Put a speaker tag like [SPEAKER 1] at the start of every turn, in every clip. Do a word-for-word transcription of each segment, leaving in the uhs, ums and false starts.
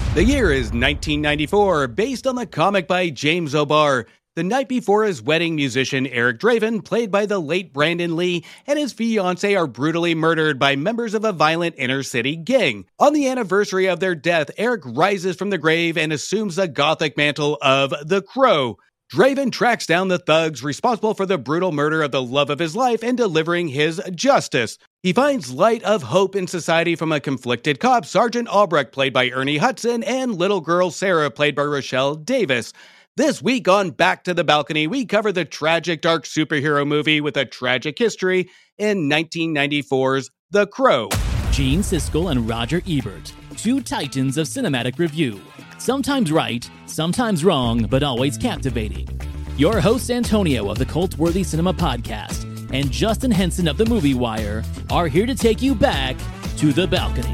[SPEAKER 1] The year is nineteen ninety-four, based on the comic by James O'Barr. The night before his wedding, musician Eric Draven, played by the late Brandon Lee, and his fiancée are brutally murdered by members of a violent inner-city gang. On the anniversary of their death, Eric rises from the grave and assumes the gothic mantle of the Crow. Draven tracks down the thugs responsible for the brutal murder of the love of his life and delivering his justice. He finds light of hope in society from a conflicted cop, Sergeant Albrecht, played by Ernie Hudson, and little girl Sarah, played by Rochelle Davis. This week on Back to the Balcony, we cover the tragic dark superhero movie with a tragic history in nineteen ninety-four's The Crow.
[SPEAKER 2] Gene Siskel and Roger Ebert, two titans of cinematic review. Sometimes right, sometimes wrong, but always captivating. Your hosts Antonio of the Cult-Worthy Cinema Podcast and Justin Henson of the Movie Wire are here to take you back to the balcony.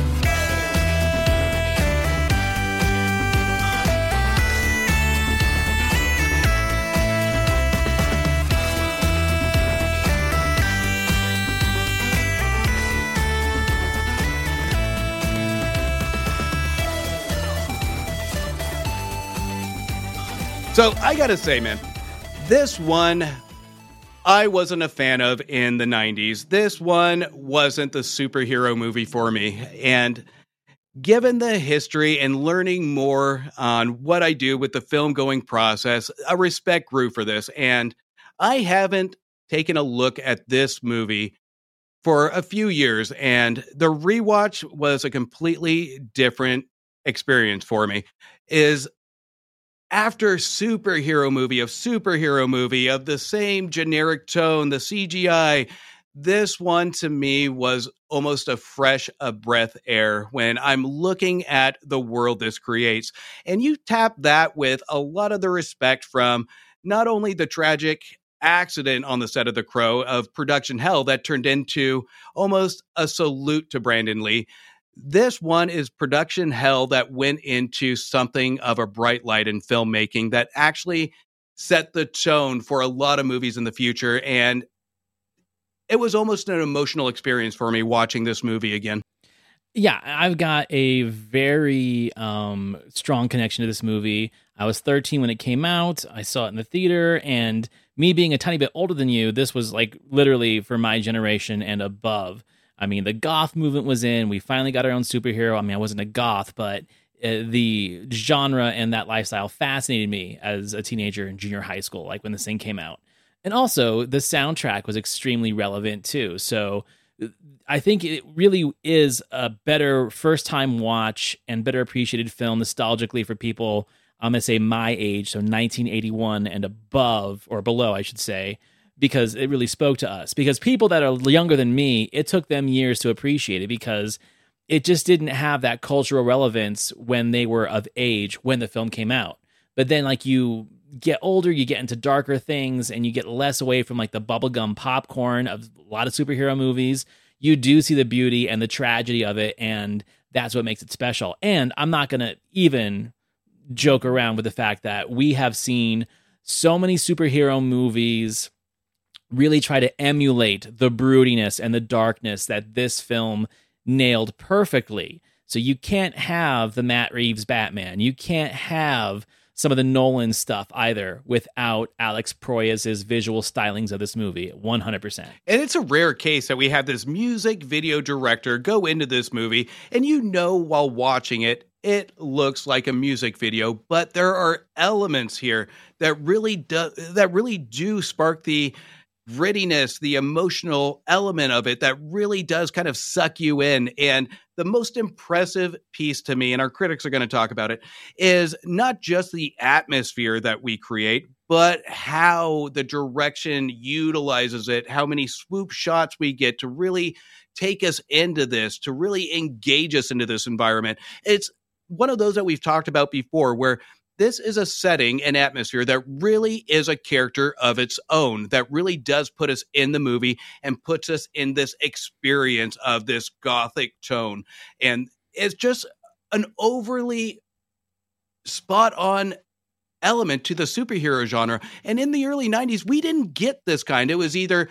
[SPEAKER 1] So I gotta say, man, this one I wasn't a fan of in the nineties. This one wasn't the superhero movie for me. And given the history and learning more on what I do with the film going process, a respect grew for this. And I haven't taken a look at this movie for a few years. And the rewatch was a completely different experience for me. Is After superhero movie of superhero movie of the same generic tone, the C G I, this one to me was almost a fresh a breath air when I'm looking at the world this creates. And you tap that with a lot of the respect from not only the tragic accident on the set of The Crow of production hell that turned into almost a salute to Brandon Lee. This one is production hell that went into something of a bright light in filmmaking that actually set the tone for a lot of movies in the future. And it was almost an emotional experience for me watching this movie again.
[SPEAKER 2] Yeah, I've got a very um, strong connection to this movie. I was thirteen when it came out. I saw it in the theater, and me being a tiny bit older than you, this was like literally for my generation and above. I mean, the goth movement was in. We finally got our own superhero. I mean, I wasn't a goth, but uh, the genre and that lifestyle fascinated me as a teenager in junior high school, like when this thing came out. And also, the soundtrack was extremely relevant, too. So I think it really is a better first-time watch and better appreciated film nostalgically for people, I'm going to say my age, so nineteen eighty-one and above, or below, I should say, because it really spoke to us. Because people that are younger than me, it took them years to appreciate it because it just didn't have that cultural relevance when they were of age when the film came out. But then like you get older, you get into darker things and you get less away from like the bubblegum popcorn of a lot of superhero movies. You do see the beauty and the tragedy of it, and that's what makes it special. And I'm not going to even joke around with the fact that we have seen so many superhero movies really try to emulate the broodiness and the darkness that this film nailed perfectly. So you can't have the Matt Reeves Batman. You can't have some of the Nolan stuff either without Alex Proyas's visual stylings of this movie, one hundred percent.
[SPEAKER 1] And it's a rare case that we have this music video director go into this movie, and you know while watching it, it looks like a music video, but there are elements here that really do, that really do spark the grittiness, the emotional element of it that really does kind of suck you in. And the most impressive piece to me, and our critics are going to talk about it, is not just the atmosphere that we create, but how the direction utilizes it, how many swoop shots we get to really take us into this, to really engage us into this environment. It's one of those that we've talked about before where this is a setting and atmosphere that really is a character of its own, that really does put us in the movie and puts us in this experience of this gothic tone. And it's just an overly spot on element to the superhero genre. And in the early nineties, we didn't get this kind. It was either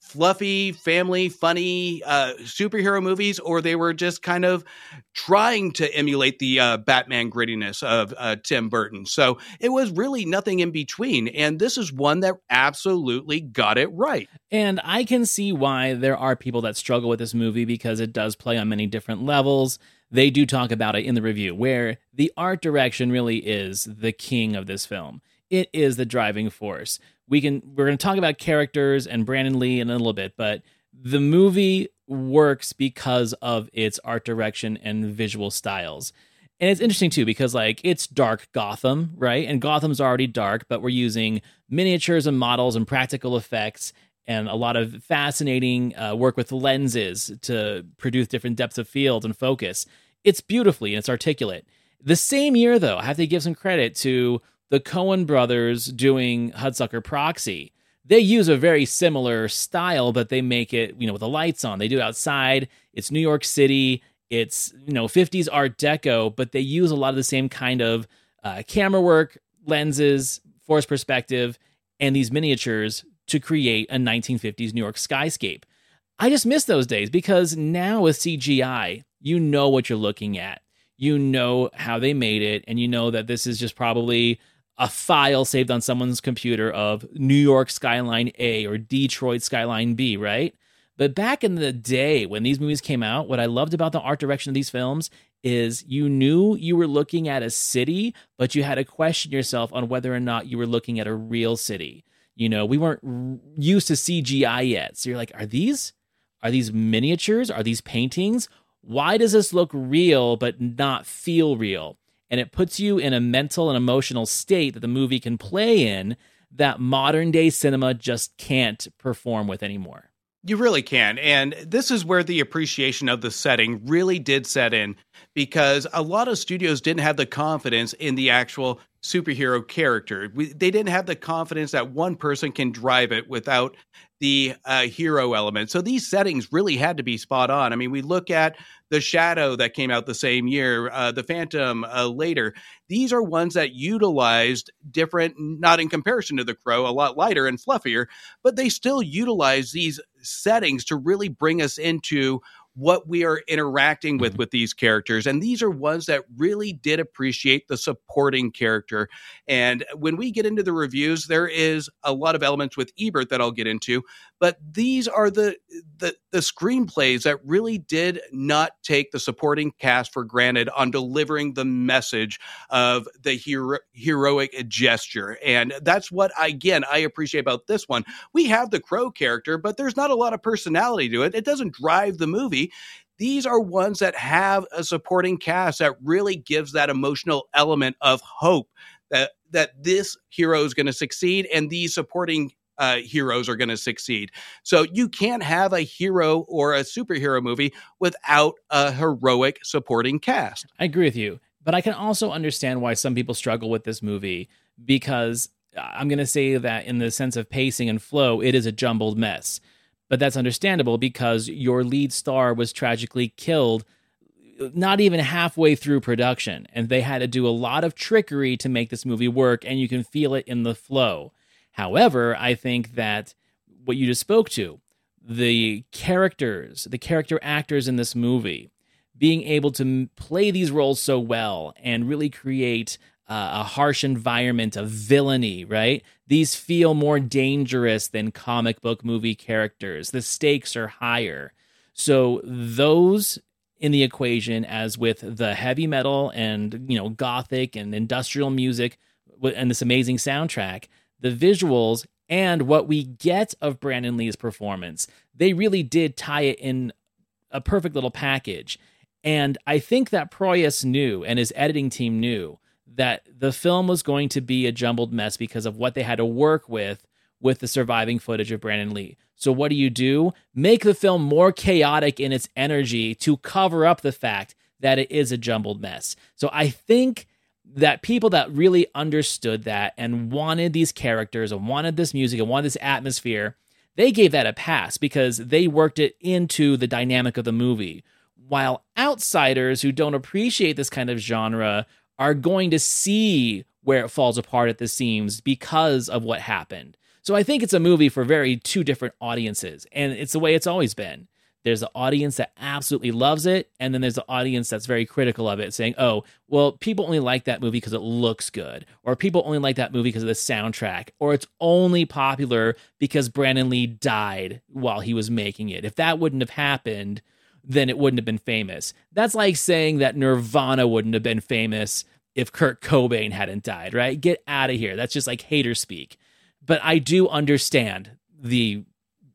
[SPEAKER 1] fluffy, family, funny uh, superhero movies, or they were just kind of trying to emulate the uh, Batman grittiness of uh, Tim Burton. So it was really nothing in between. And this is one that absolutely got it right.
[SPEAKER 2] And I can see why there are people that struggle with this movie because it does play on many different levels. They do talk about it in the review, where the art direction really is the king of this film. It is the driving force. We can we're going to talk about characters and Brandon Lee in a little bit, but the movie works because of its art direction and visual styles. And it's interesting too because like it's dark Gotham, right? And Gotham's already dark, but we're using miniatures and models and practical effects and a lot of fascinating uh, work with lenses to produce different depths of field and focus. It's beautifully and it's articulate. The same year, though, I have to give some credit to the Coen brothers doing Hudsucker Proxy. They use a very similar style, but they make it, you know, with the lights on. They do it outside. It's New York City. It's, you know, fifties Art Deco, but they use a lot of the same kind of uh, camera work, lenses, forced perspective, and these miniatures to create a nineteen fifties New York skyscape. I just miss those days because now with C G I, you know what you're looking at. You know how they made it, and you know that this is just probably a file saved on someone's computer of New York Skyline A or Detroit Skyline B, right? But back in the day when these movies came out, what I loved about the art direction of these films is you knew you were looking at a city, but you had to question yourself on whether or not you were looking at a real city. You know, we weren't used to C G I yet. So you're like, are these, are these miniatures? Are these paintings? Why does this look real but not feel real? And it puts you in a mental and emotional state that the movie can play in that modern day cinema just can't perform with anymore.
[SPEAKER 1] You really can. And this is where the appreciation of the setting really did set in, because a lot of studios didn't have the confidence in the actual superhero character. We, they didn't have the confidence that one person can drive it without the uh, hero element. So these settings really had to be spot on. I mean, we look at The Shadow that came out the same year, uh, The Phantom uh, later. These are ones that utilized different, not in comparison to The Crow, a lot lighter and fluffier, but they still utilize these settings to really bring us into what we are interacting with with these characters. And these are ones that really did appreciate the supporting character. And when we get into the reviews, there is a lot of elements with Ebert that I'll get into, but these are the the, the screenplays that really did not take the supporting cast for granted on delivering the message of the hero, heroic gesture. And that's what, again, I appreciate about this one. We have the Crow character, but there's not a lot of personality to it. It doesn't drive the movie. These are ones that have a supporting cast that really gives that emotional element of hope that that this hero is going to succeed and these supporting uh, heroes are going to succeed. So you can't have a hero or a superhero movie without a heroic supporting cast.
[SPEAKER 2] I agree with you, but I can also understand why some people struggle with this movie, because I'm going to say that in the sense of pacing and flow, it is a jumbled mess. But that's understandable because your lead star was tragically killed not even halfway through production, and they had to do a lot of trickery to make this movie work, and you can feel it in the flow. However, I think that what you just spoke to, the characters, the character actors in this movie, being able to play these roles so well and really create uh, a harsh environment of villainy, right? These feel more dangerous than comic book movie characters. The stakes are higher. So those in the equation, as with the heavy metal and, you know, gothic and industrial music and this amazing soundtrack, the visuals and what we get of Brandon Lee's performance, they really did tie it in a perfect little package. And I think that Proyas knew, and his editing team knew, that the film was going to be a jumbled mess because of what they had to work with with the surviving footage of Brandon Lee. So what do you do? Make the film more chaotic in its energy to cover up the fact that it is a jumbled mess. So I think that people that really understood that and wanted these characters and wanted this music and wanted this atmosphere, they gave that a pass because they worked it into the dynamic of the movie. While outsiders who don't appreciate this kind of genre are going to see where it falls apart at the seams because of what happened. So I think it's a movie for very two different audiences, and it's the way it's always been. There's an audience that absolutely loves it, and then there's an audience that's very critical of it, saying, oh, well, people only like that movie because it looks good, or people only like that movie because of the soundtrack, or it's only popular because Brandon Lee died while he was making it. If that wouldn't have happened, then it wouldn't have been famous. That's like saying that Nirvana wouldn't have been famous if Kurt Cobain hadn't died, right? Get out of here. That's just like hater speak. But I do understand the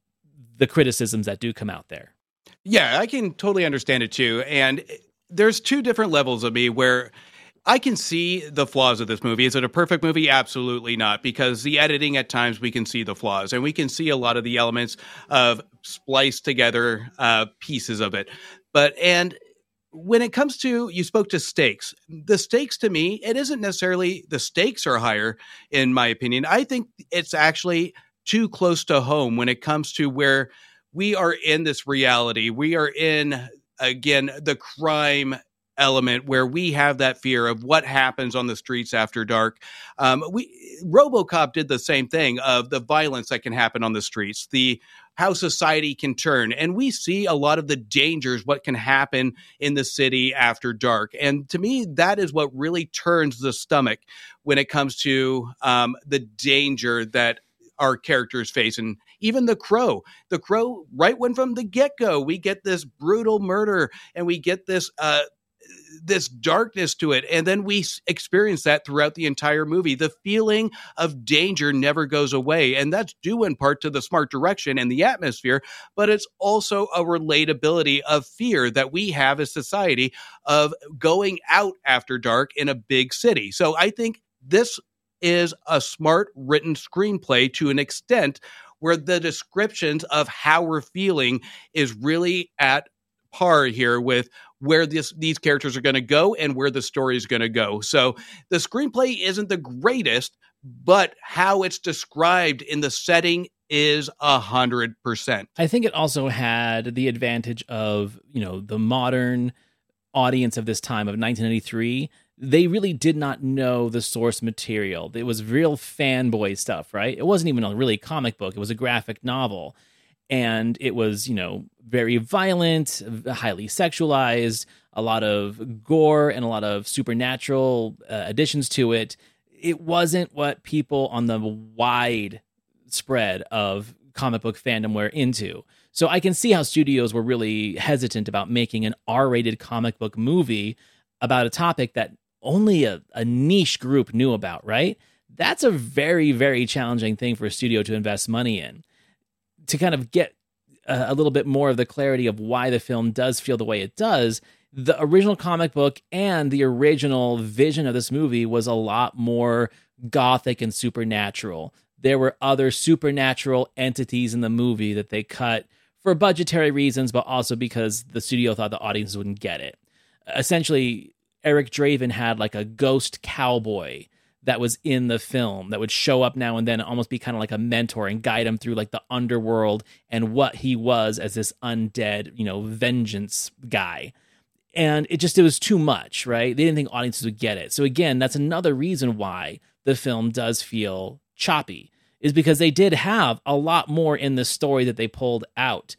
[SPEAKER 2] the criticisms that do come out there.
[SPEAKER 1] Yeah, I can totally understand it too. And there's two different levels of me where I can see the flaws of this movie. Is it a perfect movie? Absolutely not, because the editing at times we can see the flaws, and we can see a lot of the elements of spliced together uh, pieces of it. But and when it comes to, you spoke to stakes, the stakes to me, it isn't necessarily the stakes are higher, in my opinion. I think it's actually too close to home when it comes to where we are in this reality. We are in, again, the crime element where we have that fear of what happens on the streets after dark. Um, we RoboCop did the same thing of the violence that can happen on the streets, the how society can turn. And we see a lot of the dangers, what can happen in the city after dark. And to me, that is what really turns the stomach when it comes to um, the danger that our characters face. And even the Crow, the Crow, right when from the get-go, we get this brutal murder and we get this uh, this darkness to it. And then we experience that throughout the entire movie. The feeling of danger never goes away. And that's due in part to the smart direction and the atmosphere, but it's also a relatability of fear that we have as society of going out after dark in a big city. So I think this is a smart written screenplay to an extent where the descriptions of how we're feeling is really at par here with where this, these characters are going to go and where the story is going to go. So the screenplay isn't the greatest, but how it's described in the setting is a hundred percent.
[SPEAKER 2] I think it also had the advantage of, you know, the modern audience of this time of nineteen ninety-three. They really did not know the source material. It was real fanboy stuff, right? It wasn't even a really comic book. It was a graphic novel. And it was, you know, very violent, highly sexualized, a lot of gore and a lot of supernatural uh, additions to it. It wasn't what people on the wide spread of comic book fandom were into. So I can see how studios were really hesitant about making an R-rated comic book movie about a topic that only a, a niche group knew about, right? That's a very, very challenging thing for a studio to invest money in. To kind of get a, a little bit more of the clarity of why the film does feel the way it does, the original comic book and the original vision of this movie was a lot more gothic and supernatural. There were other supernatural entities in the movie that they cut for budgetary reasons, but also because the studio thought the audience wouldn't get it. Essentially, Eric Draven had like a ghost cowboy that was in the film that would show up now and then and almost be kind of like a mentor and guide him through like the underworld and what he was as this undead, you know, vengeance guy. And it just, it was too much, right? They didn't think audiences would get it. So again, that's another reason why the film does feel choppy, is because they did have a lot more in the story that they pulled out.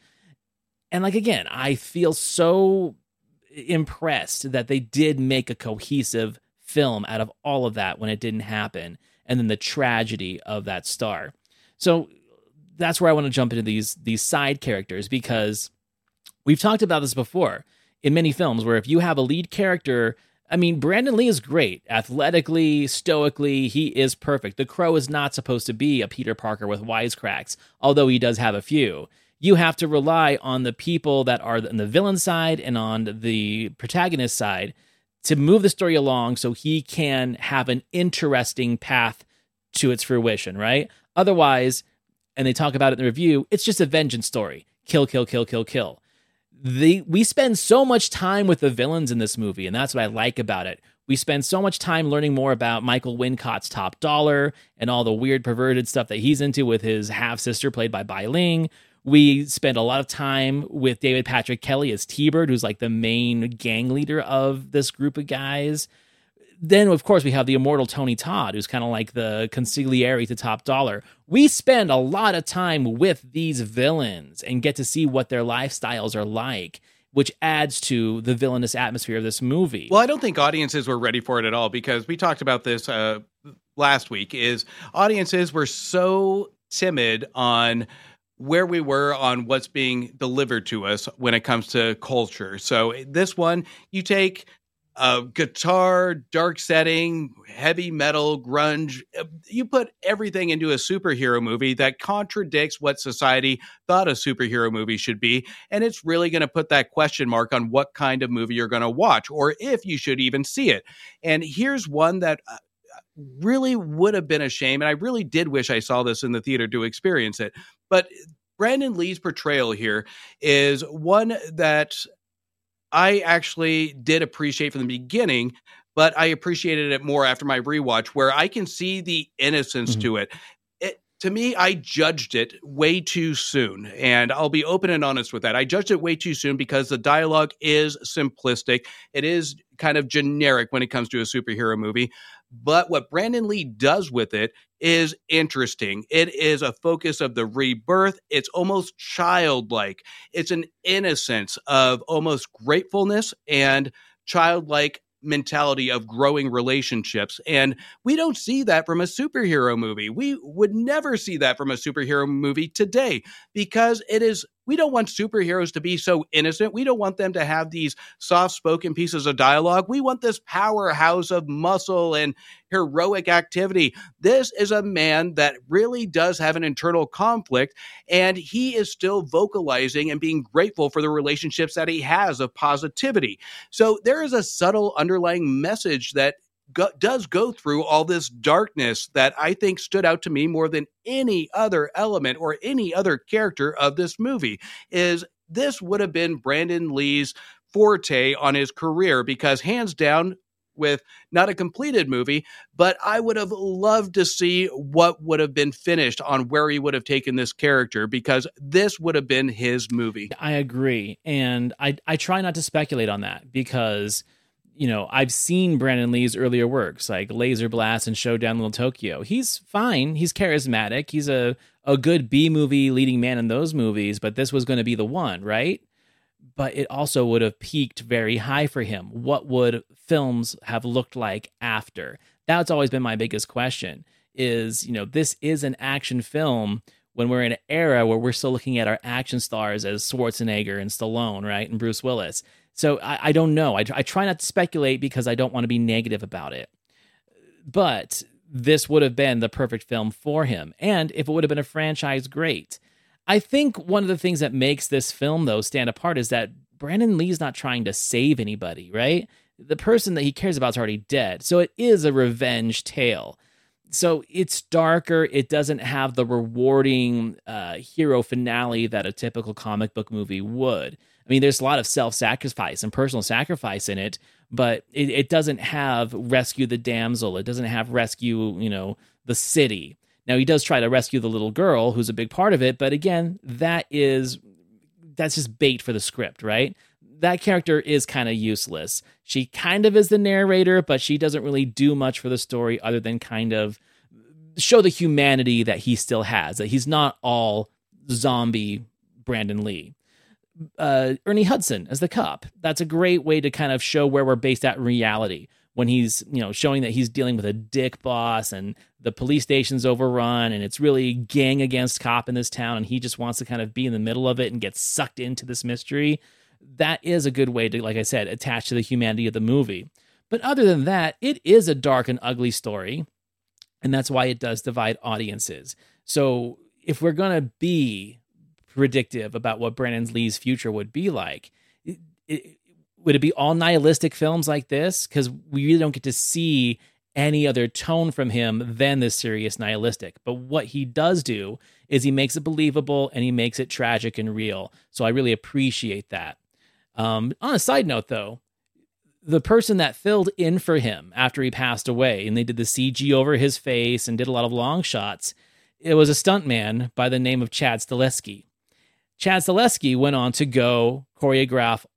[SPEAKER 2] And like, again, I feel so impressed that they did make a cohesive film out of all of that when it didn't happen, and then the tragedy of that star. So that's where I want to jump into these these side characters, because we've talked about this before in many films where if you have a lead character, I mean, Brandon Lee is great athletically, stoically, he is perfect. The Crow is not supposed to be a Peter Parker with wisecracks, although he does have a few. You have to rely on the people that are on the villain side and on the protagonist side to move the story along so he can have an interesting path to its fruition, right? Otherwise, and they talk about it in the review, it's just a vengeance story. Kill, kill, kill, kill, kill. The, we spend so much time with the villains in this movie, and that's what I like about it. We spend so much time learning more about Michael Wincott's Top Dollar and all the weird perverted stuff that he's into with his half-sister played by Bai Ling. We spend a lot of time with David Patrick Kelly as T-Bird, who's like the main gang leader of this group of guys. then, of course, we have the immortal Tony Todd, who's kind of like the consigliere to Top Dollar. We spend a lot of time with these villains and get to see what their lifestyles are like, which adds to the villainous atmosphere of this movie.
[SPEAKER 1] Well, I don't think audiences were ready for it at all, because we talked about this uh, last week, is audiences were so timid on where we were on what's being delivered to us when it comes to culture. So this one, you take a guitar, dark setting, heavy metal, grunge, you put everything into a superhero movie that contradicts what society thought a superhero movie should be. And it's really going to put that question mark on what kind of movie you're going to watch, or if you should even see it. And here's one that really would have been a shame. And I really did wish I saw this in the theater to experience it. But Brandon Lee's portrayal here is one that I actually did appreciate from the beginning, but I appreciated it more after my rewatch, where I can see the innocence mm-hmm. to it. It. To me, I judged it way too soon, and I'll be open and honest with that. I judged it way too soon because the dialogue is simplistic. It is kind of generic when it comes to a superhero movie. But what Brandon Lee does with it is interesting. It is a focus of the rebirth. It's almost childlike. It's an innocence of almost gratefulness and childlike mentality of growing relationships. And we don't see that from a superhero movie. We would never see that from a superhero movie today, because it is, we don't want superheroes to be so innocent. We don't want them to have these soft-spoken pieces of dialogue. We want this powerhouse of muscle and heroic activity. This is a man that really does have an internal conflict, and he is still vocalizing and being grateful for the relationships that he has of positivity. So there is a subtle underlying message that Go, does go through all this darkness that I think stood out to me more than any other element or any other character of this movie. Is this would have been Brandon Lee's forte on his career, because hands down, with not a completed movie, but I would have loved to see what would have been finished on where he would have taken this character, because this would have been his movie.
[SPEAKER 2] I agree. And I, I try not to speculate on that, because you know, I've seen Brandon Lee's earlier works like Laser Blast and Showdown Little Tokyo. He's fine. He's charismatic. He's a, a good B-movie leading man in those movies, but this was going to be the one, right? But it also would have peaked very high for him. What would films have looked like after? That's always been my biggest question is, you know, this is an action film when we're in an era where we're still looking at our action stars as Schwarzenegger and Stallone, right? And Bruce Willis. So I, I don't know. I, I try not to speculate because I don't want to be negative about it. But this would have been the perfect film for him. And if it would have been a franchise, great. I think one of the things that makes this film, though, stand apart is that Brandon Lee's not trying to save anybody, right? The person that he cares about is already dead. So it is a revenge tale. So it's darker. It doesn't have the rewarding uh, hero finale that a typical comic book movie would. I mean, there's a lot of self-sacrifice and personal sacrifice in it, but it, it doesn't have rescue the damsel. It doesn't have rescue, you know, the city. Now, he does try to rescue the little girl, who's a big part of it, but again, that is, that's just bait for the script, right? That character is kind of useless. She kind of is the narrator, but she doesn't really do much for the story other than kind of show the humanity that he still has, that he's not all zombie Brandon Lee. Uh, Ernie Hudson as the cop. That's a great way to kind of show where we're based at in reality, when he's, you know, showing that he's dealing with a dick boss and the police station's overrun and it's really gang against cop in this town and he just wants to kind of be in the middle of it and get sucked into this mystery. That is a good way to, like I said, attach to the humanity of the movie. But other than that, it is a dark and ugly story, and that's why it does divide audiences. So if we're going to be predictive about what Brandon Lee's future would be like, it, it, would it be all nihilistic films like this? Because we really don't get to see any other tone from him than this serious nihilistic. But what he does do is he makes it believable and he makes it tragic and real. So I really appreciate that. Um, on a side note, though, the person that filled in for him after he passed away, and they did the C G over his face and did a lot of long shots, it was a stuntman by the name of Chad Stahelski. Chad Stahelski went on to go choreograph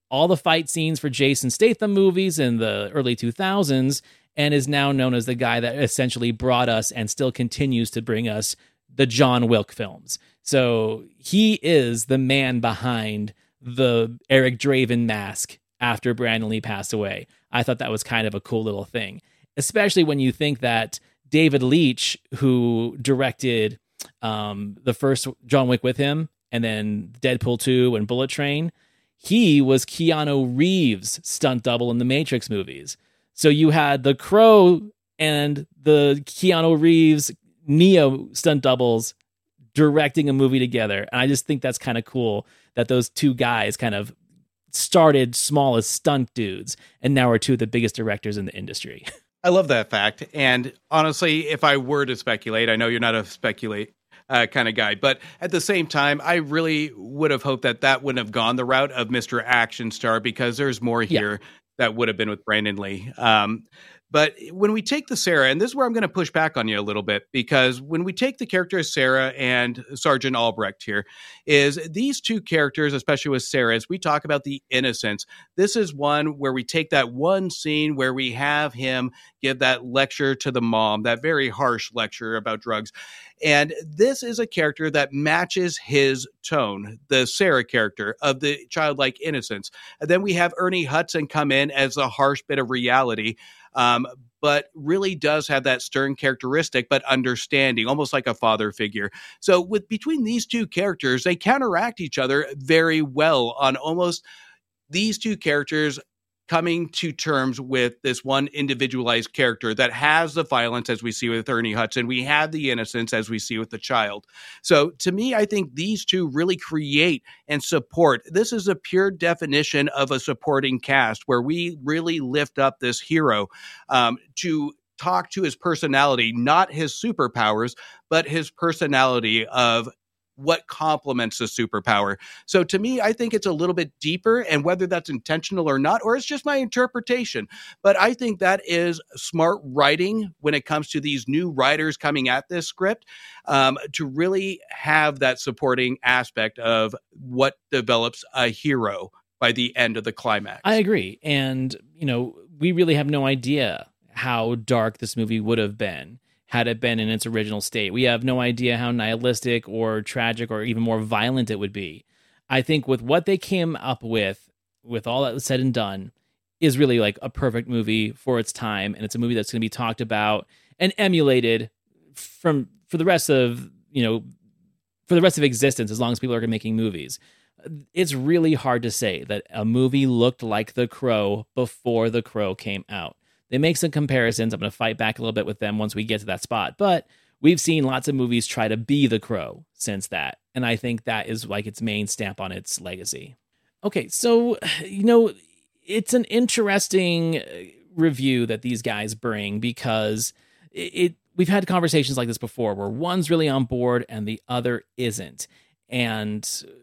[SPEAKER 2] all the fight scenes for Jason Statham movies in the early two thousands, and is now known as the guy that essentially brought us and still continues to bring us the John Wick films. So he is the man behind the Eric Draven mask after Brandon Lee passed away. I thought that was kind of a cool little thing, especially when you think that David Leitch, who directed um, the first John Wick with him, and then Deadpool two and Bullet Train, he was Keanu Reeves' stunt double in the Matrix movies. So you had the Crow and the Keanu Reeves Neo stunt doubles directing a movie together. And I just think that's kind of cool that those two guys kind of started small as stunt dudes and now are two of the biggest directors in the industry.
[SPEAKER 1] I love that fact. And honestly, if I were to speculate, I know you're not a speculate uh, kind of guy, but at the same time, I really would have hoped that that wouldn't have gone the route of Mister Action Star, because there's more here yeah. that would have been with Brandon Lee. Um, But when we take the Sarah, and this is where I'm going to push back on you a little bit, because when we take the character of Sarah and Sergeant Albrecht here, is these two characters, especially with Sarah, as we talk about the innocence, this is one where we take that one scene where we have him give that lecture to the mom, that very harsh lecture about drugs. And this is a character that matches his tone, the Sarah character of the childlike innocence. And then we have Ernie Hudson come in as a harsh bit of reality. Um, but really does have that stern characteristic, but understanding, almost like a father figure. So with between these two characters, they counteract each other very well on almost these two characters coming to terms with this one individualized character that has the violence, as we see with Ernie Hudson. We have the innocence, as we see with the child. So to me, I think these two really create and support. This is a pure definition of a supporting cast where we really lift up this hero um, to talk to his personality, not his superpowers, but his personality of what complements the superpower. So to me, I think it's a little bit deeper, and whether that's intentional or not, or it's just my interpretation, but I think that is smart writing when it comes to these new writers coming at this script, um, to really have that supporting aspect of what develops a hero by the end of the climax.
[SPEAKER 2] I agree. And, you know, we really have no idea how dark this movie would have been had it been in its original state. We have no idea how nihilistic or tragic or even more violent it would be. I think with what they came up with, with all that was said and done, is really like a perfect movie for its time. And it's a movie that's going to be talked about and emulated from for the rest of, you know, for the rest of existence, as long as people are making movies. It's really hard to say that a movie looked like The Crow before The Crow came out. They make some comparisons. I'm going to fight back a little bit with them once we get to that spot. But we've seen lots of movies try to be The Crow since that. And I think that is like its main stamp on its legacy. Okay, so, you know, it's an interesting review that these guys bring, because it, it we've had conversations like this before where one's really on board and the other isn't. And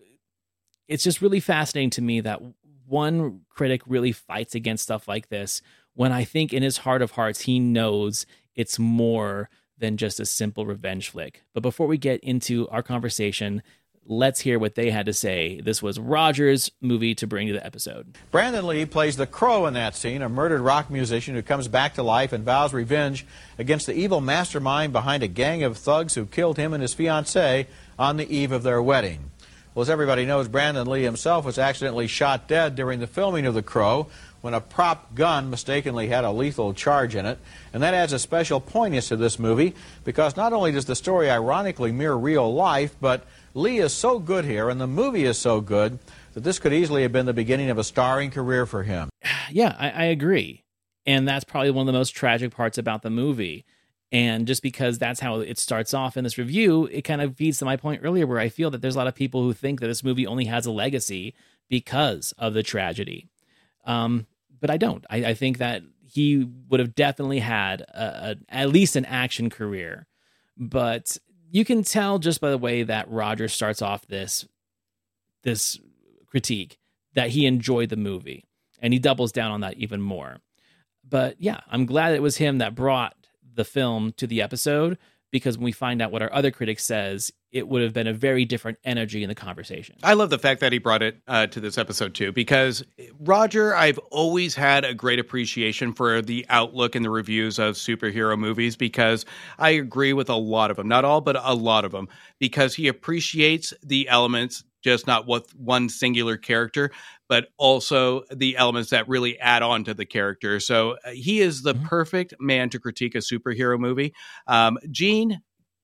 [SPEAKER 2] it's just really fascinating to me that one critic really fights against stuff like this, when I think in his heart of hearts, he knows it's more than just a simple revenge flick. But before we get into our conversation, let's hear what they had to say. This was Roger's movie to bring to the episode.
[SPEAKER 3] Brandon Lee plays the Crow in that scene, a murdered rock musician who comes back to life and vows revenge against the evil mastermind behind a gang of thugs who killed him and his fiancée on the eve of their wedding. Well, as everybody knows, Brandon Lee himself was accidentally shot dead during the filming of The Crow when a prop gun mistakenly had a lethal charge in it. And that adds a special poignance to this movie, because not only does the story ironically mirror real life, but Lee is so good here and the movie is so good that this could easily have been the beginning of a starring career for him.
[SPEAKER 2] Yeah, I, I agree. And that's probably one of the most tragic parts about the movie. And just because that's how it starts off in this review, it kind of feeds to my point earlier where I feel that there's a lot of people who think that this movie only has a legacy because of the tragedy. Um, but I don't. I, I think that he would have definitely had a, a, at least an action career. But you can tell just by the way that Roger starts off this, this critique that he enjoyed the movie. And he doubles down on that even more. But yeah, I'm glad it was him that brought the film to the episode, because when we find out what our other critic says, it would have been a very different energy in the conversation.
[SPEAKER 1] I love the fact that he brought it uh, to this episode too, because Roger, I've always had a great appreciation for the outlook and the reviews of superhero movies, because I agree with a lot of them, not all, but a lot of them, because he appreciates the elements, just not with one singular character, but also the elements that really add on to the character. So uh, he is the mm-hmm. perfect man to critique a superhero movie. Um, Gene,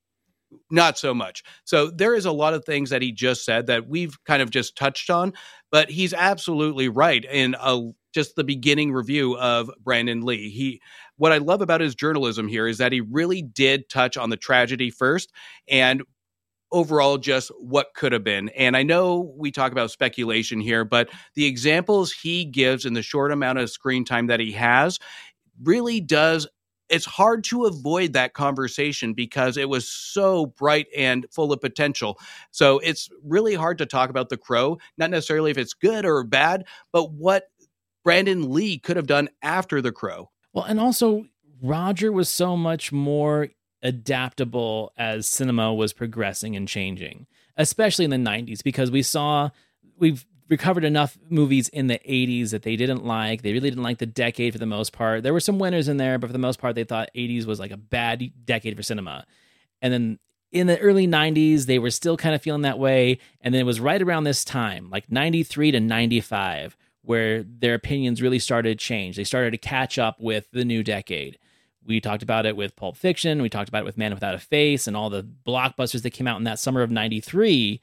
[SPEAKER 1] not so much. So there is a lot of things that he just said that we've kind of just touched on, but he's absolutely right in a, just the beginning review of Brandon Lee. He, what I love about his journalism here is that he really did touch on the tragedy first and overall just what could have been. And I know we talk about speculation here, but the examples he gives in the short amount of screen time that he has really does. It's hard to avoid that conversation because it was so bright and full of potential. So it's really hard to talk about The Crow, not necessarily if it's good or bad, but what Brandon Lee could have done after The Crow.
[SPEAKER 2] Well, and also Roger was so much more adaptable as cinema was progressing and changing, especially in the nineties, because we saw, we've recovered enough movies in the eighties that they didn't like. They really didn't like the decade for the most part. There were some winners in there, but for the most part, they thought eighties was like a bad decade for cinema. And then in the early nineties, they were still kind of feeling that way. And then it was right around this time, like ninety-three to ninety-five, where their opinions really started to change. They started to catch up with the new decade. We talked about it with Pulp Fiction. We talked about it with Man Without a Face and all the blockbusters that came out in that summer of ninety-three.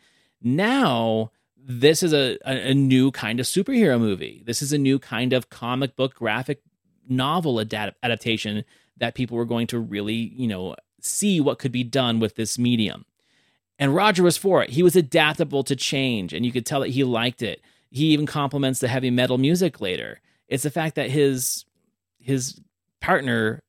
[SPEAKER 2] Now, this is a, a, a new kind of superhero movie. This is a new kind of comic book graphic novel adapt- adaptation that people were going to really, you know, see what could be done with this medium. And Roger was for it. He was adaptable to change, and you could tell that he liked it. He even compliments the heavy metal music later. It's the fact that his his partner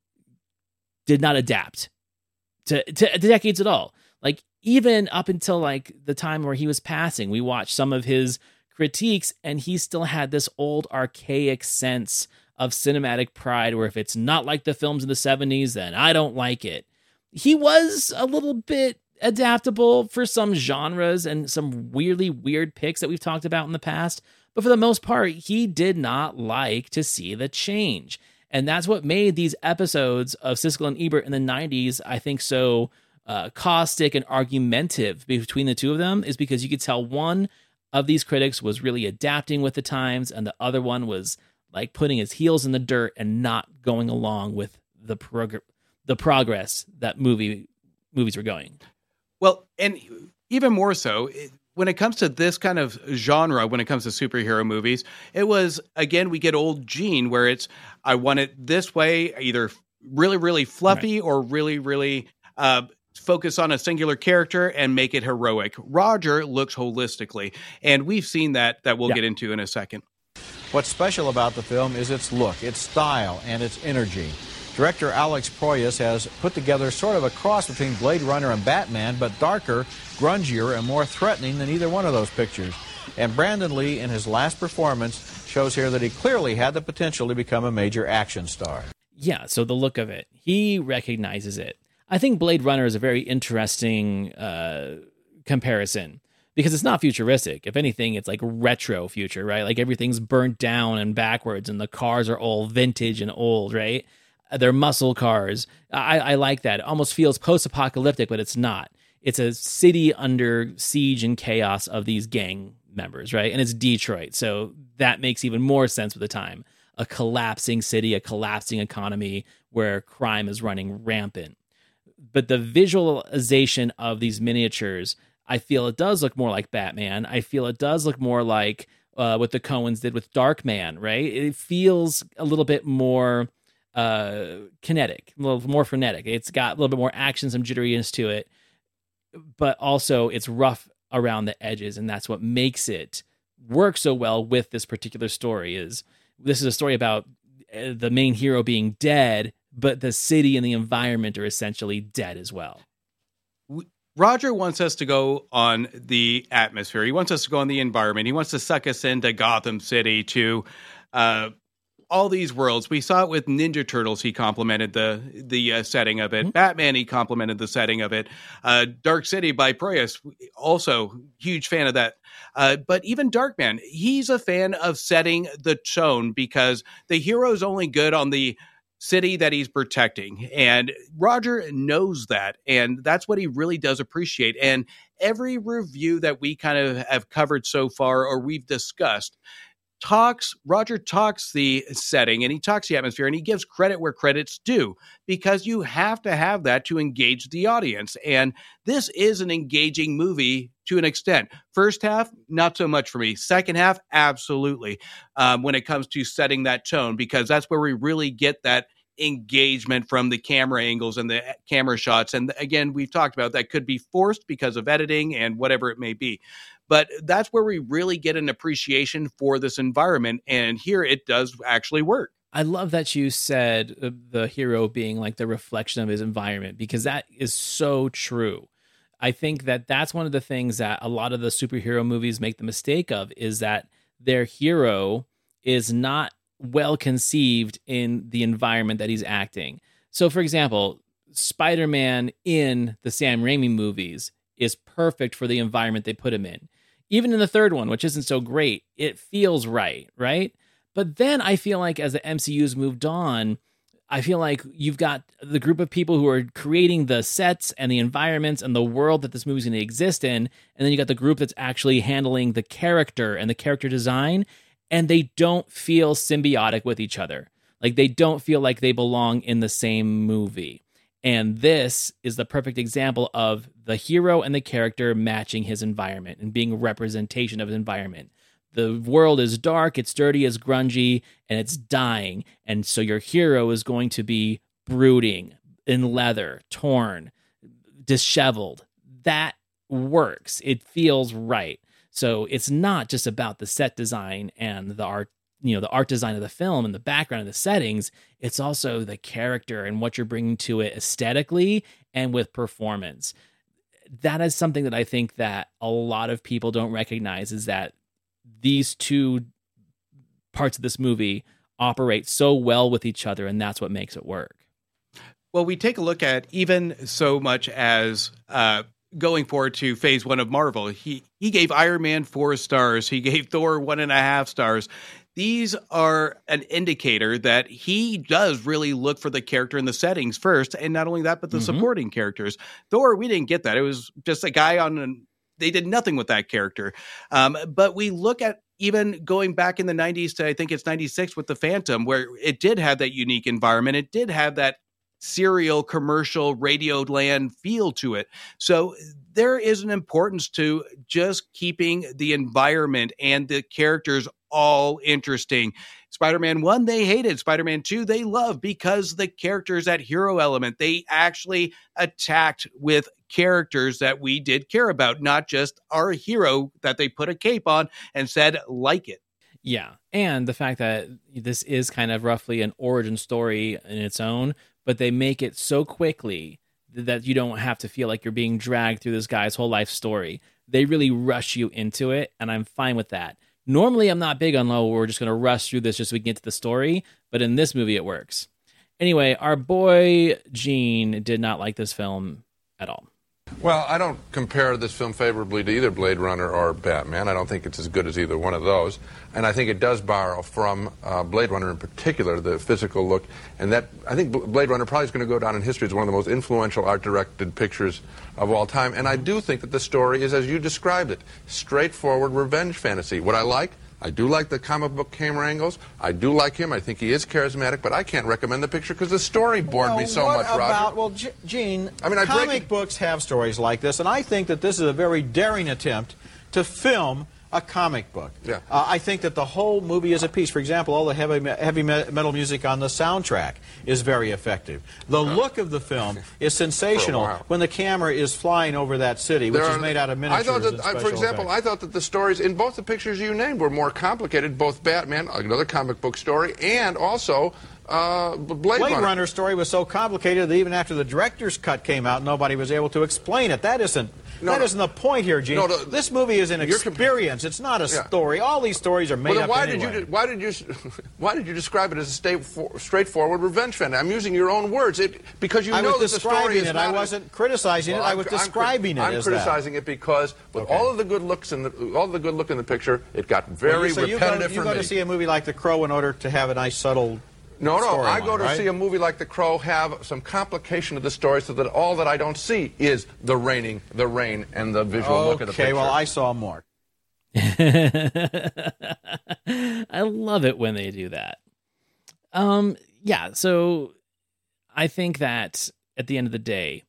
[SPEAKER 2] did not adapt to, to, to decades at all. Like, even up until like the time where he was passing, we watched some of his critiques, and he still had this old archaic sense of cinematic pride where if it's not like the films in the seventies, then I don't like it. He was a little bit adaptable for some genres and some weirdly weird picks that we've talked about in the past, but for the most part, he did not like to see the change. And that's what made these episodes of Siskel and Ebert in the nineties, I think, so uh, caustic and argumentative between the two of them, is because you could tell one of these critics was really adapting with the times, and the other one was like putting his heels in the dirt and not going along with the prog- the progress that movie movies were going.
[SPEAKER 1] Well, and even more so, it, when it comes to this kind of genre, when it comes to superhero movies, it was, again, we get old Gene where it's, I want it this way, either really, really fluffy right. or really, really uh, focus on a singular character and make it heroic. Roger looks holistically, and we've seen that, that we'll yeah. get into in a second.
[SPEAKER 3] What's special about the film is its look, its style, and its energy. Director Alex Proyas has put together sort of a cross between Blade Runner and Batman, but darker, grungier, and more threatening than either one of those pictures. And Brandon Lee, in his last performance, shows here that he clearly had the potential to become a major action star.
[SPEAKER 2] Yeah, so the look of it, he recognizes it. I think Blade Runner is a very interesting uh, comparison, because it's not futuristic. If anything, it's like retro future, right? Like everything's burnt down and backwards, and the cars are all vintage and old, right? They're muscle cars. I, I like that. It almost feels post-apocalyptic, but it's not. It's a city under siege and chaos of these gang members, right? And it's Detroit, so that makes even more sense with the time. A collapsing city, a collapsing economy where crime is running rampant. But the visualization of these miniatures, I feel it does look more like Batman. I feel it does look more like uh, what the Coens did with Darkman, right? It feels a little bit more uh, kinetic, a little more frenetic. It's got a little bit more action, some jitteriness to it, but also it's rough around the edges, and that's what makes it work so well with this particular story. Is this is a story about the main hero being dead, but the city and the environment are essentially dead as well.
[SPEAKER 1] Roger wants us to go on the atmosphere. He wants us to go on the environment. He wants to suck us into Gotham City to uh, all these worlds. We saw it with Ninja Turtles. He complimented the the uh, setting of it. Mm-hmm. Batman, he complimented the setting of it. Uh, Dark City by Proyas, also huge fan of that. Uh, but even Darkman, he's a fan of setting the tone because the hero's only good on the city that he's protecting. And Roger knows that. And that's what he really does appreciate. And every review that we kind of have covered so far, or we've discussed, talks, Roger talks the setting and he talks the atmosphere and he gives credit where credit's due because you have to have that to engage the audience. And this is an engaging movie to an extent. First half, not so much for me. Second half, absolutely. Um, when it comes to setting that tone, because that's where we really get that engagement from the camera angles and the camera shots. And again, we've talked about that could be forced because of editing and whatever it may be. But that's where we really get an appreciation for this environment. And here it does actually work.
[SPEAKER 2] I love that you said the hero being like the reflection of his environment, because that is so true. I think that that's one of the things that a lot of the superhero movies make the mistake of, is that their hero is not well conceived in the environment that he's acting. So, for example, Spider-Man in the Sam Raimi movies is perfect for the environment they put him in. Even in the third one, which isn't so great, it feels right, right? But then I feel like as the M C U's moved on, I feel like you've got the group of people who are creating the sets and the environments and the world that this movie's going to exist in, and then you got the group that's actually handling the character and the character design, and they don't feel symbiotic with each other. Like, they don't feel like they belong in the same movie. And this is the perfect example of the hero and the character matching his environment and being a representation of his environment. The world is dark, it's dirty, it's grungy, and it's dying. And so your hero is going to be brooding, in leather, torn, disheveled. That works. It feels right. So it's not just about the set design and the art, you know, the art design of the film and the background of the settings. It's also the character and what you're bringing to it aesthetically and with performance. That is something that I think that a lot of people don't recognize, is that these two parts of this movie operate so well with each other, and that's what makes it work.
[SPEAKER 1] Well, we take a look at even so much as uh, going forward to phase one of Marvel. He he gave Iron Man four stars. He gave Thor one and a half stars. These are an indicator that he does really look for the character and the settings first. And not only that, but the mm-hmm. supporting characters. Thor, we didn't get that. It was just a guy on an, they did nothing with that character. Um, but we look at even going back in the nineties to, I think it's ninety-six with the Phantom, where it did have that unique environment. It did have that serial commercial radio land feel to it. So there is an importance to just keeping the environment and the characters all interesting. Spider-Man one, they hated. Spider-Man two, they loved, because the characters, that hero element, they actually attacked with characters that we did care about, not just our hero that they put a cape on and said, like it.
[SPEAKER 2] Yeah. And the fact that this is kind of roughly an origin story in its own, but they make it so quickly that you don't have to feel like you're being dragged through this guy's whole life story. They really rush you into it, and I'm fine with that. Normally, I'm not big on, oh, we're just going to rush through this just so we can get to the story, but in this movie, it works. Anyway, our boy Gene did not like this film at all.
[SPEAKER 4] Well, I don't compare this film favorably to either Blade Runner or Batman. I don't think it's as good as either one of those. And I think it does borrow from uh, Blade Runner in particular, the physical look. And that, I think Blade Runner probably is going to go down in history as one of the most influential art-directed pictures of all time. And I do think that the story is, as you described it, straightforward revenge fantasy. What I like, I do like the comic book camera angles. I do like him. I think he is charismatic, but I can't recommend the picture because the story bored
[SPEAKER 3] well,
[SPEAKER 4] me so
[SPEAKER 3] what
[SPEAKER 4] much,
[SPEAKER 3] about,
[SPEAKER 4] Roger.
[SPEAKER 3] Well, G- Gene,
[SPEAKER 4] I mean, I
[SPEAKER 3] comic
[SPEAKER 4] break...
[SPEAKER 3] books have stories like this, and I think that this is a very daring attempt to film a comic book.
[SPEAKER 4] Yeah.
[SPEAKER 3] Uh, I think that the whole movie is a piece. For example, all the heavy heavy metal music on the soundtrack is very effective. The uh, look of the film is sensational when the camera is flying over that city, which
[SPEAKER 4] are,
[SPEAKER 3] is made out of miniatures.
[SPEAKER 4] I thought that,
[SPEAKER 3] and
[SPEAKER 4] I,
[SPEAKER 3] special
[SPEAKER 4] for example,
[SPEAKER 3] effects.
[SPEAKER 4] I thought that the stories in both the pictures you named were more complicated. Both Batman, another comic book story, and also uh, Blade,
[SPEAKER 3] Blade
[SPEAKER 4] Runner.
[SPEAKER 3] Runner's story was so complicated that even after the director's cut came out, nobody was able to explain it. That isn't
[SPEAKER 4] No,
[SPEAKER 3] that
[SPEAKER 4] no.
[SPEAKER 3] isn't the point here, Gene.
[SPEAKER 4] No, no,
[SPEAKER 3] this movie is an
[SPEAKER 4] you're comp-
[SPEAKER 3] experience. It's not a
[SPEAKER 4] Yeah.
[SPEAKER 3] story. All these stories are made
[SPEAKER 4] Well, then
[SPEAKER 3] up
[SPEAKER 4] why
[SPEAKER 3] anyway.
[SPEAKER 4] did you why did you why did you describe it as a state for, straightforward revenge fan? I'm using your own words. It because you
[SPEAKER 3] I
[SPEAKER 4] know
[SPEAKER 3] was
[SPEAKER 4] that the story
[SPEAKER 3] describing
[SPEAKER 4] is
[SPEAKER 3] it.
[SPEAKER 4] not
[SPEAKER 3] I
[SPEAKER 4] a-
[SPEAKER 3] wasn't criticizing
[SPEAKER 4] Well,
[SPEAKER 3] it. I
[SPEAKER 4] I'm-
[SPEAKER 3] was
[SPEAKER 4] I'm cri-
[SPEAKER 3] describing it
[SPEAKER 4] I'm
[SPEAKER 3] as
[SPEAKER 4] criticizing it because with
[SPEAKER 3] Okay.
[SPEAKER 4] all of the good looks in the all of the good look in the picture, it got
[SPEAKER 3] that.
[SPEAKER 4] very
[SPEAKER 3] Well, you- so you
[SPEAKER 4] repetitive
[SPEAKER 3] go, you
[SPEAKER 4] for
[SPEAKER 3] go
[SPEAKER 4] me.
[SPEAKER 3] to see a movie like The Crow in order to have a nice subtle.
[SPEAKER 4] No, no, I go
[SPEAKER 3] storyline,
[SPEAKER 4] to
[SPEAKER 3] right?
[SPEAKER 4] see a movie like The Crow have some complication of the story so that all that I don't see is the raining, the rain, and the visual look of the
[SPEAKER 3] Okay,
[SPEAKER 4] picture.
[SPEAKER 3] well, I saw more.
[SPEAKER 2] I love it when they do that. Um, yeah, so I think that at the end of the day,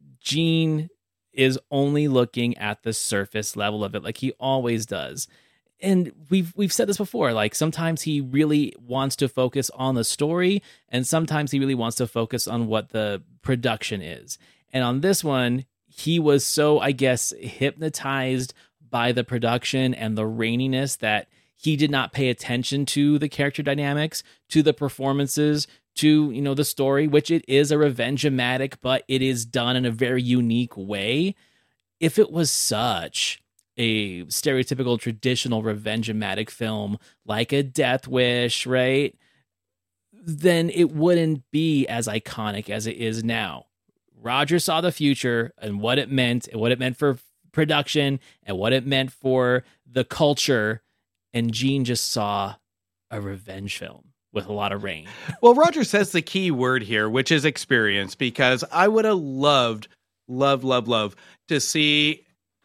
[SPEAKER 2] Gene is only looking at the surface level of it, like he always does. And we've we've said this before, like sometimes he really wants to focus on the story, and sometimes he really wants to focus on what the production is. And on this one, he was so, I guess, hypnotized by the production and the raininess that he did not pay attention to the character dynamics, to the performances, to, you know, the story, which it is a revenge-o-matic, but it is done in a very unique way. If it was such a stereotypical traditional revenge-o-matic film like a Death Wish, right, then it wouldn't be as iconic as it is now. Roger saw the future and what it meant, and what it meant for production, and what it meant for the culture, and Gene just saw a revenge film with a lot of rain.
[SPEAKER 1] Well, Roger says the key word here, which is experience, because I would have loved, love, love, love to see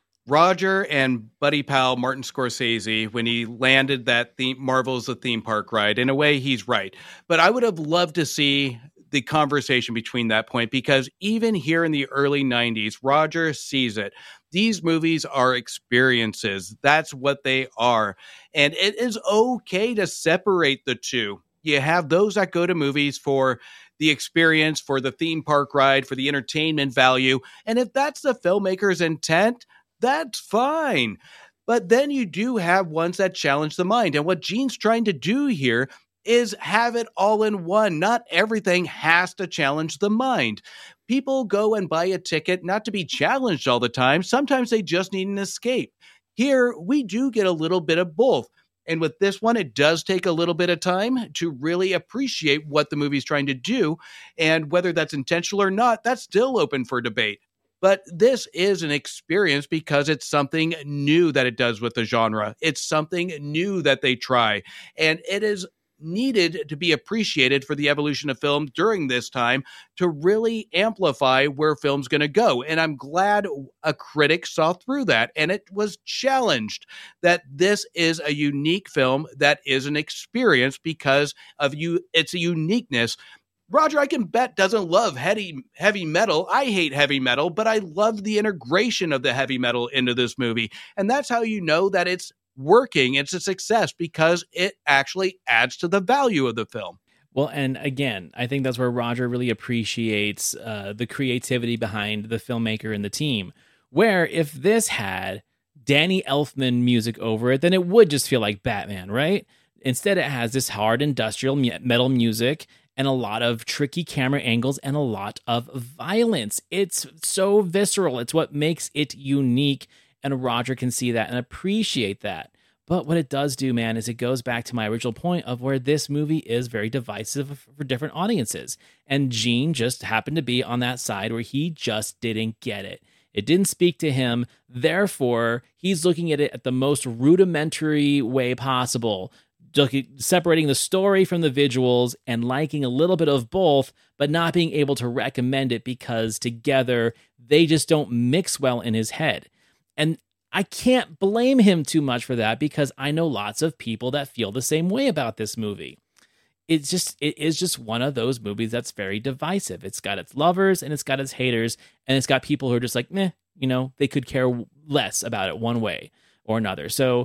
[SPEAKER 1] Roger and buddy pal Martin Scorsese when he landed that theme, Marvel's the theme park ride. In a way, he's right. But I would have loved to see the conversation between that point, because even here in the early nineties, Roger sees it. These movies are experiences. That's what they are. And it is okay to separate the two. You have those that go to movies for the experience, for the theme park ride, for the entertainment value. And if that's the filmmaker's intent, that's fine. But then you do have ones that challenge the mind. And what Gene's trying to do here is have it all in one. Not everything has to challenge the mind. People go and buy a ticket not to be challenged all the time. Sometimes they just need an escape. Here, we do get a little bit of both. And with this one, it does take a little bit of time to really appreciate what the movie's trying to do. And whether that's intentional or not, that's still open for debate. But this is an experience because it's something new that it does with the genre. It's something new that they try. And it is needed to be appreciated for the evolution of film during this time to really amplify where film's going to go. And I'm glad a critic saw through that, and it was challenged that this is a unique film that is an experience because of you. It's a uniqueness. Roger, I can bet, doesn't love heavy heavy metal. I hate heavy metal, but I love the integration of the heavy metal into this movie. And that's how you know that it's working. It's a success because it actually adds to the value of the film.
[SPEAKER 2] Well, and again, I think that's where Roger really appreciates uh, the creativity behind the filmmaker and the team. Where if this had Danny Elfman music over it, then it would just feel like Batman, right? Instead, it has this hard industrial metal music and a lot of tricky camera angles and a lot of violence. It's so visceral. It's what makes it unique. And Roger can see that and appreciate that. But what it does do, man, is it goes back to my original point of where this movie is very divisive for different audiences. And Gene just happened to be on that side where he just didn't get it. It didn't speak to him. Therefore, he's looking at it at the most rudimentary way possible, separating the story from the visuals and liking a little bit of both, but not being able to recommend it because together they just don't mix well in his head. And I can't blame him too much for that because I know lots of people that feel the same way about this movie. It's just, it is just one of those movies that's very divisive. It's got its lovers and it's got its haters, and it's got people who are just like, meh, you know, they could care less about it one way or another. So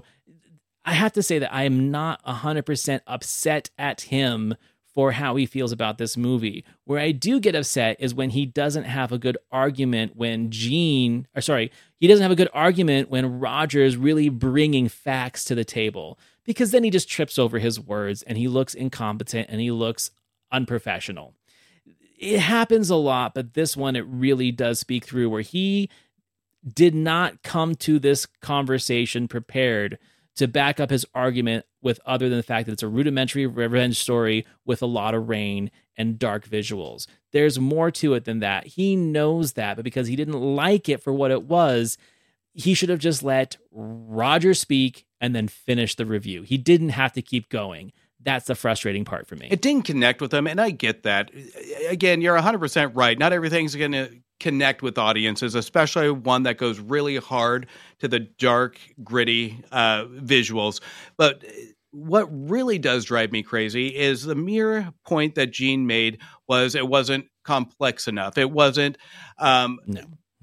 [SPEAKER 2] I have to say that I am not one hundred percent upset at him for how he feels about this movie. Where I do get upset is when he doesn't have a good argument when Gene, or sorry, he doesn't have a good argument when Roger is really bringing facts to the table, because then he just trips over his words and he looks incompetent and he looks unprofessional. It happens a lot, but this one, it really does speak through where he did not come to this conversation prepared to back up his argument with other than the fact that it's a rudimentary revenge story with a lot of rain and dark visuals. There's more to it than that. He knows that, but because he didn't like it for what it was, he should have just let Roger speak and then finish the review. He didn't have to keep going. That's the frustrating part for me.
[SPEAKER 1] It didn't connect with them, and I get that. Again, you're one hundred percent right. Not everything's going to connect with audiences, especially one that goes really hard to the dark, gritty uh, visuals. But what really does drive me crazy is the mere point that Gene made was it wasn't complex enough. It wasn't... Um,
[SPEAKER 2] no.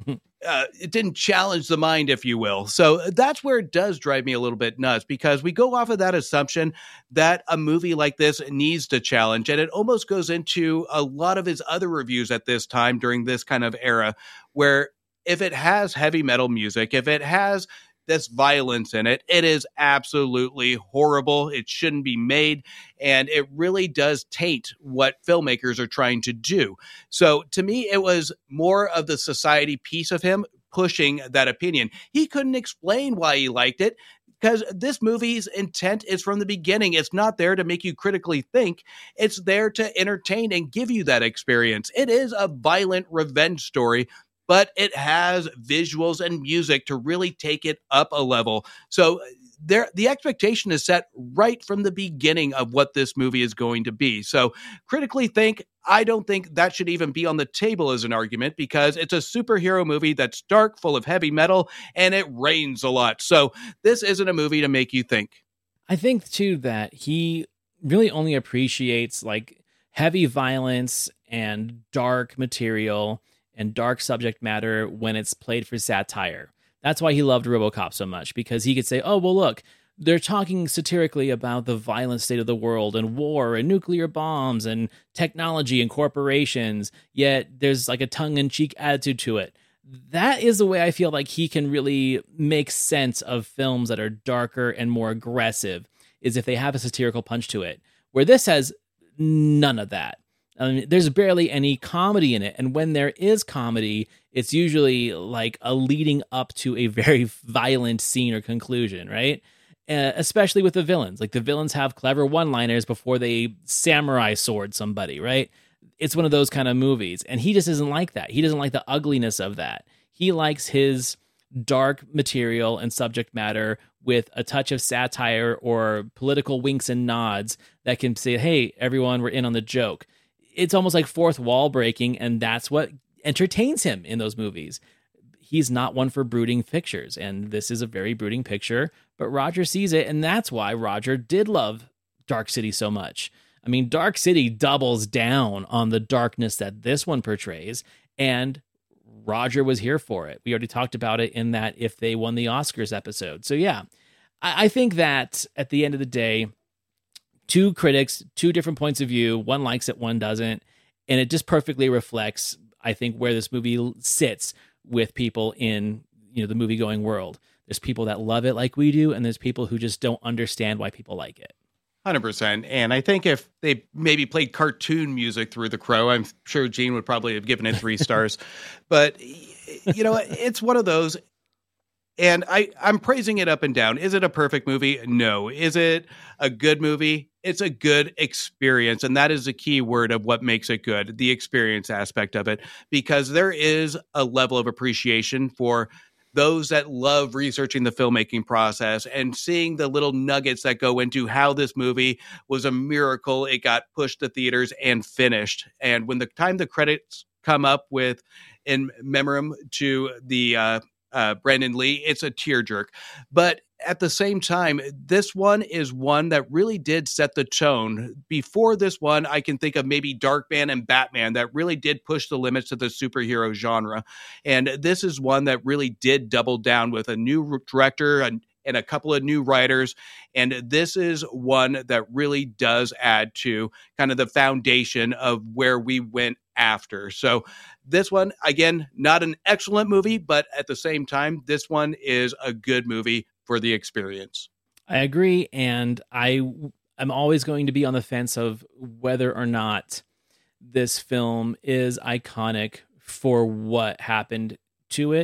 [SPEAKER 1] Uh, it didn't challenge the mind, if you will. So that's where it does drive me a little bit nuts, because we go off of that assumption that a movie like this needs to challenge. And it almost goes into a lot of his other reviews at this time during this kind of era, where if it has heavy metal music, if it has this violence in it, it is absolutely horrible. It shouldn't be made. And it really does taint what filmmakers are trying to do. So to me, it was more of the society piece of him pushing that opinion. He couldn't explain why he liked it, because this movie's intent is from the beginning. It's not there to make you critically think. It's there to entertain and give you that experience. It is a violent revenge story, but it has visuals and music to really take it up a level. So there, the expectation is set right from the beginning of what this movie is going to be. So critically think, I don't think that should even be on the table as an argument, because it's a superhero movie that's dark, full of heavy metal, and it rains a lot. So this isn't a movie to make you think.
[SPEAKER 2] I think, too, that he really only appreciates like heavy violence and dark material and dark subject matter when it's played for satire. That's why he loved RoboCop so much, because he could say, oh, well, look, they're talking satirically about the violent state of the world and war and nuclear bombs and technology and corporations, yet there's like a tongue-in-cheek attitude to it. That is the way I feel like he can really make sense of films that are darker and more aggressive, is if they have a satirical punch to it, where this has none of that. I mean, there's barely any comedy in it. And when there is comedy, it's usually like a leading up to a very violent scene or conclusion, right? Uh, especially with the villains. Like the villains have clever one-liners before they samurai sword somebody, right? It's one of those kind of movies. And he just isn't like that. He doesn't like the ugliness of that. He likes his dark material and subject matter with a touch of satire or political winks and nods that can say, hey, everyone, we're in on the joke. It's almost like fourth wall breaking, and that's what entertains him in those movies. He's not one for brooding pictures, and this is a very brooding picture, but Roger sees it, and that's why Roger did love Dark City so much. I mean, Dark City doubles down on the darkness that this one portrays, and Roger was here for it. We already talked about it in that If They Won the Oscars episode. So yeah, I, I think that at the end of the day, two critics, two different points of view. One likes it, one doesn't. And it just perfectly reflects, I think, where this movie sits with people in, you know, the movie-going world. There's people that love it like we do, and there's people who just don't understand why people like it.
[SPEAKER 1] one hundred percent. And I think if they maybe played cartoon music through The Crow, I'm sure Gene would probably have given it three stars. But, you know, it's one of those... And I, I'm praising it up and down. Is it a perfect movie? No. Is it a good movie? It's a good experience. And that is the key word of what makes it good, the experience aspect of it, because there is a level of appreciation for those that love researching the filmmaking process and seeing the little nuggets that go into how this movie was a miracle. It got pushed to theaters and finished. And when the time the credits come up with in memoriam to the, uh, Uh, Brandon Lee, it's a tearjerk. But at the same time, this one is one that really did set the tone. Before this one, I can think of maybe Darkman and Batman that really did push the limits of the superhero genre. And this is one that really did double down with a new director and, and a couple of new writers. And this is one that really does add to kind of the foundation of where we went after. So this one, again, not an excellent movie, but at the same time, this one is a good movie for the experience.
[SPEAKER 2] I agree. And I am always going to be on the fence of whether or not this film is iconic for what happened to it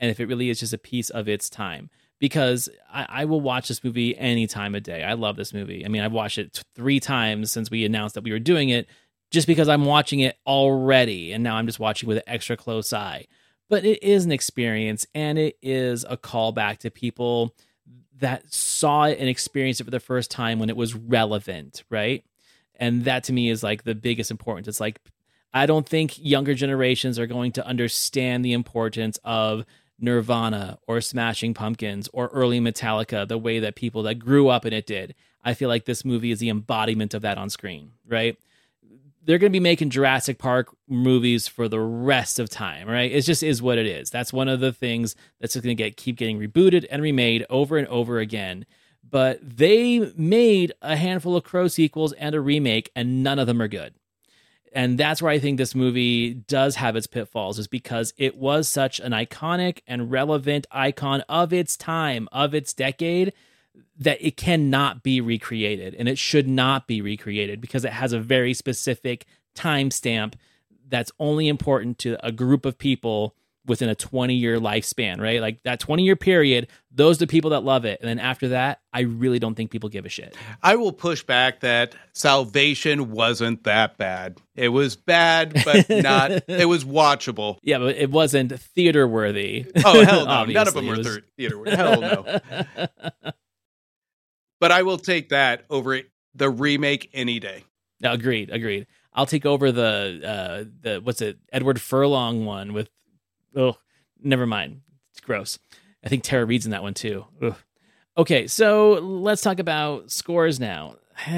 [SPEAKER 2] and if it really is just a piece of its time. Because I, I will watch this movie any time of day. I love this movie. I mean, I've watched it three times since we announced that we were doing it, just because I'm watching it already, and now I'm just watching with an extra close eye. But it is an experience, and it is a callback to people that saw it and experienced it for the first time when it was relevant, right? And that to me is like the biggest importance. It's like, I don't think younger generations are going to understand the importance of Nirvana or Smashing Pumpkins or early Metallica the way that people that grew up in it did. I feel like this movie is the embodiment of that on screen, right? They're going to be making Jurassic Park movies for the rest of time, right? It just is what it is. That's one of the things that's going to get keep getting rebooted and remade over and over again. But they made a handful of Crow sequels and a remake, and none of them are good. And that's where I think this movie does have its pitfalls, is because it was such an iconic and relevant icon of its time, of its decade, that it cannot be recreated, and it should not be recreated because it has a very specific timestamp that's only important to a group of people within a twenty-year lifespan, right? Like that twenty-year period, those are the people that love it. And then after that, I really don't think people give a shit.
[SPEAKER 1] I will push back that Salvation wasn't that bad. It was bad, but not, it was watchable.
[SPEAKER 2] Yeah, but it wasn't theater worthy.
[SPEAKER 1] Oh, hell no. None of
[SPEAKER 2] Obviously,
[SPEAKER 1] them were
[SPEAKER 2] it was-
[SPEAKER 1] thir- theater worthy. Hell no. But I will take that over the remake any day.
[SPEAKER 2] No, agreed, agreed. I'll take over the, uh, the what's it, Edward Furlong one with, oh, never mind. It's gross. I think Tara Reid's in that one too. Ugh. Okay, so let's talk about scores now.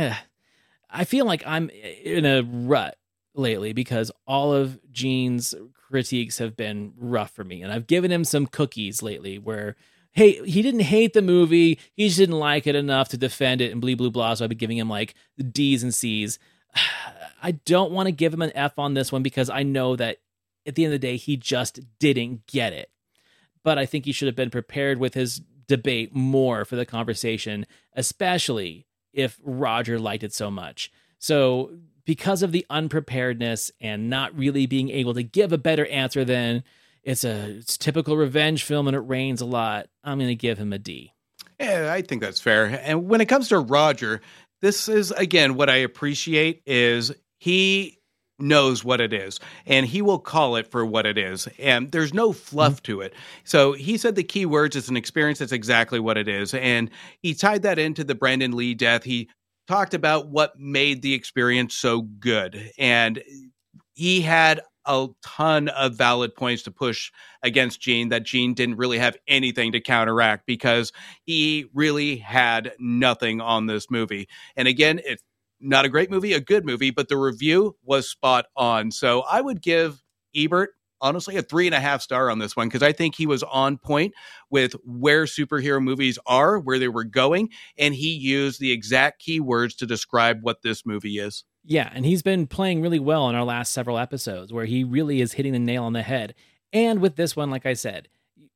[SPEAKER 2] I feel like I'm in a rut lately because all of Gene's critiques have been rough for me. And I've given him some cookies lately where, hey, he didn't hate the movie. He just didn't like it enough to defend it and blah, blah, blah. So I've been giving him like D's and C's. I don't want to give him an F on this one because I know that at the end of the day, he just didn't get it. But I think he should have been prepared with his debate more for the conversation, especially if Roger liked it so much. So because of the unpreparedness and not really being able to give a better answer than it's a it's a typical revenge film and it rains a lot, I'm going to give him a D.
[SPEAKER 1] Yeah, I think that's fair. And when it comes to Roger, this is, again, what I appreciate is he knows what it is and he will call it for what it is. And there's no fluff to it. So he said the key words is an experience. That's exactly what it is. And he tied that into the Brandon Lee death. He talked about what made the experience so good. And he had a ton of valid points to push against Gene that Gene didn't really have anything to counteract because he really had nothing on this movie. And again, it's not a great movie, a good movie, but the review was spot on. So I would give Ebert, honestly, a three and a half star on this one because I think he was on point with where superhero movies are, where they were going, and he used the exact keywords to describe what this movie is.
[SPEAKER 2] Yeah, and he's been playing really well in our last several episodes where he really is hitting the nail on the head. And with this one, like I said,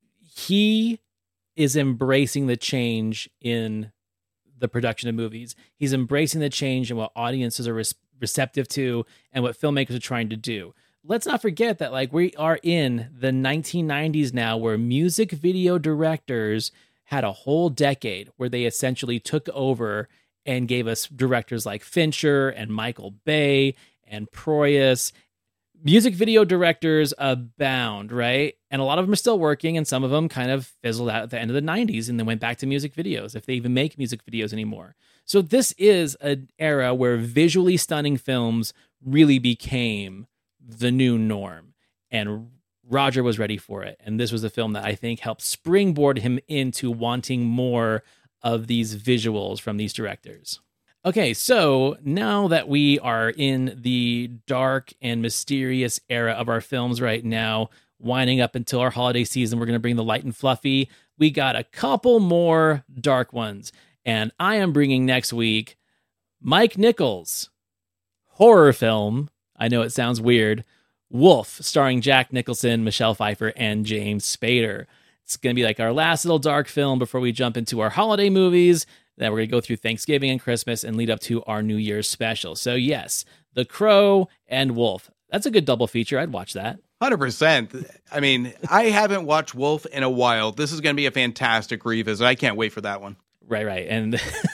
[SPEAKER 2] he is embracing the change in the production of movies. He's embracing the change in what audiences are res- receptive to and what filmmakers are trying to do. Let's not forget that like we are in the nineteen nineties now where music video directors had a whole decade where they essentially took over and gave us directors like Fincher and Michael Bay and Proyas. Music video directors abound, right? And a lot of them are still working, and some of them kind of fizzled out at the end of the nineties and then went back to music videos, if they even make music videos anymore. So this is an era where visually stunning films really became the new norm, and Roger was ready for it. And this was a film that I think helped springboard him into wanting more of these visuals from these directors. Okay, so now that we are in the dark and mysterious era of our films right now, winding up until our holiday season, we're going to bring the light and fluffy. We got a couple more dark ones, and I am bringing next week Mike Nichols' horror film. I know it sounds weird. Wolf, starring Jack Nicholson, Michelle Pfeiffer, and James Spader. It's going to be like our last little dark film before we jump into our holiday movies. Then we're going to go through Thanksgiving and Christmas and lead up to our New Year's special. So yes, The Crow and Wolf. That's a good double feature. I'd watch that.
[SPEAKER 1] one hundred percent. I mean, I haven't watched Wolf in a while. This is going to be a fantastic revisit. I can't wait for that one.
[SPEAKER 2] Right, right. And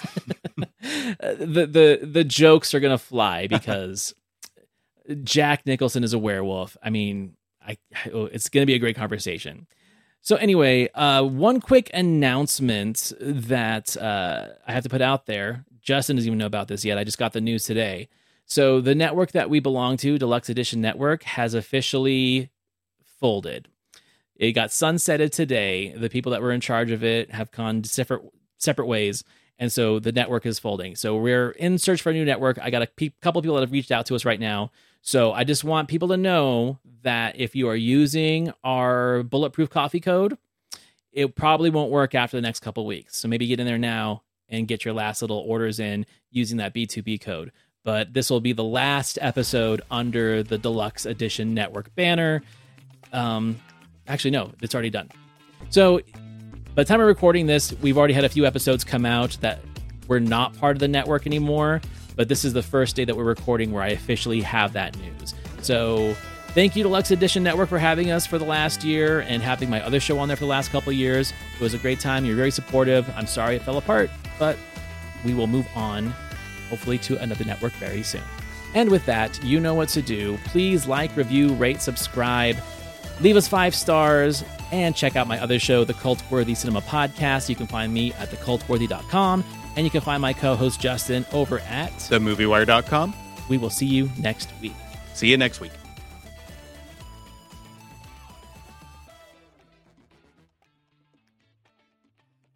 [SPEAKER 2] the, the, the jokes are going to fly because Jack Nicholson is a werewolf. I mean, I, it's going to be a great conversation. So anyway, uh, one quick announcement that uh, I have to put out there. Justin doesn't even know about this yet. I just got the news today. So the network that we belong to, Deluxe Edition Network, has officially folded. It got sunsetted today. The people that were in charge of it have gone separate separate ways, and so the network is folding. So we're in search for a new network. I got a pe- couple people that have reached out to us right now. So I just want people to know that if you are using our Bulletproof Coffee code, it probably won't work after the next couple weeks. So maybe get in there now and get your last little orders in using that B two B code. But this will be the last episode under the Deluxe Edition Network banner. Um, actually, no, it's already done. So by the time we're recording this, we've already had a few episodes come out that we're not part of the network anymore. But this is the first day that we're recording where I officially have that news. So thank you, Deluxe Edition Network, for having us for the last year and having my other show on there for the last couple of years. It was a great time. You're very supportive. I'm sorry it fell apart, but we will move on, hopefully to another network very soon. And with that, you know what to do. Please like, review, rate, subscribe, leave us five stars, and check out my other show, the Cult-Worthy Cinema Podcast. You can find me at the cult worthy dot com, and you can find my co-host Justin over at
[SPEAKER 1] the movie wire dot com.
[SPEAKER 2] We will see you next week.
[SPEAKER 1] See you next week.